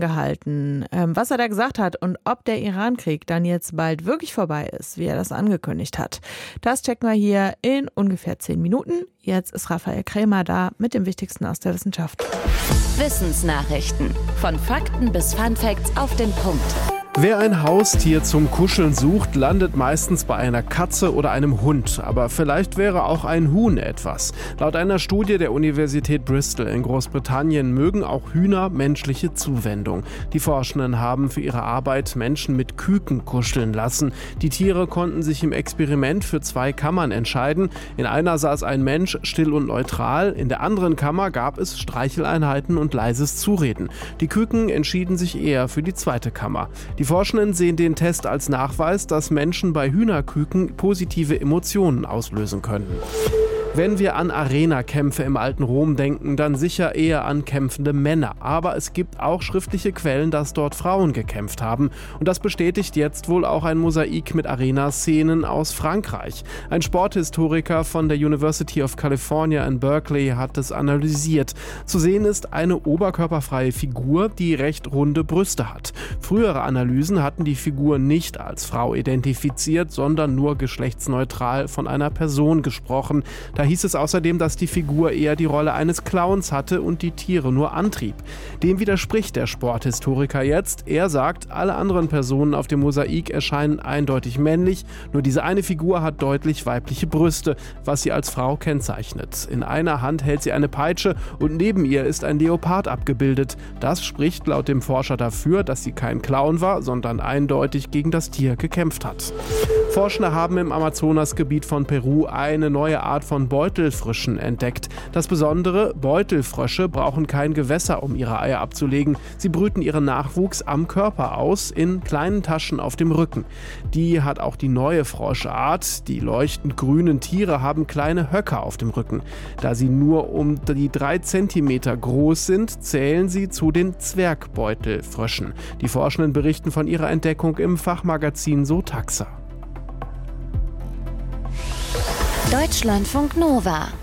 gehalten. Was er da gesagt hat und ob der Iran-Krieg dann jetzt bald wirklich vorbei ist, wie er das angekündigt hat, das checken wir hier in ungefähr 10 Minuten. Jetzt ist Raphael Krämer da mit dem Wichtigsten aus der Wissenschaft. Wissensnachrichten. Von Fakten bis Funfacts auf den Punkt. Wer ein Haustier zum Kuscheln sucht, landet meistens bei einer Katze oder einem Hund. Aber vielleicht wäre auch ein Huhn etwas. Laut einer Studie der Universität Bristol in Großbritannien mögen auch Hühner menschliche Zuwendung. Die Forschenden haben für ihre Arbeit Menschen mit Küken kuscheln lassen. Die Tiere konnten sich im Experiment für 2 Kammern entscheiden. In einer saß ein Mensch still und neutral, in der anderen Kammer gab es Streicheleinheiten und leises Zureden. Die Küken entschieden sich eher für die zweite Kammer. Die Forschenden sehen den Test als Nachweis, dass Menschen bei Hühnerküken positive Emotionen auslösen können. Wenn wir an Arena-Kämpfe im alten Rom denken, dann sicher eher an kämpfende Männer. Aber es gibt auch schriftliche Quellen, dass dort Frauen gekämpft haben. Und das bestätigt jetzt wohl auch ein Mosaik mit Arena-Szenen aus Frankreich. Ein Sporthistoriker von der University of California in Berkeley hat es analysiert. Zu sehen ist eine oberkörperfreie Figur, die recht runde Brüste hat. Frühere Analysen hatten die Figur nicht als Frau identifiziert, sondern nur geschlechtsneutral von einer Person gesprochen. Da hieß es außerdem, dass die Figur eher die Rolle eines Clowns hatte und die Tiere nur antrieb. Dem widerspricht der Sporthistoriker jetzt. Er sagt, alle anderen Personen auf dem Mosaik erscheinen eindeutig männlich, nur diese eine Figur hat deutlich weibliche Brüste, was sie als Frau kennzeichnet. In einer Hand hält sie eine Peitsche und neben ihr ist ein Leopard abgebildet. Das spricht laut dem Forscher dafür, dass sie kein Clown war, sondern eindeutig gegen das Tier gekämpft hat. Forschende haben im Amazonasgebiet von Peru eine neue Art von Beutelfröschen entdeckt. Das Besondere, Beutelfrösche brauchen kein Gewässer, um ihre Eier abzulegen. Sie brüten ihren Nachwuchs am Körper aus, in kleinen Taschen auf dem Rücken. Die hat auch die neue Froschart. Die leuchtend grünen Tiere haben kleine Höcker auf dem Rücken. Da sie nur um die 3 Zentimeter groß sind, zählen sie zu den Zwergbeutelfröschen. Die Forschenden berichten von ihrer Entdeckung im Fachmagazin Sotaxa. Deutschlandfunk Nova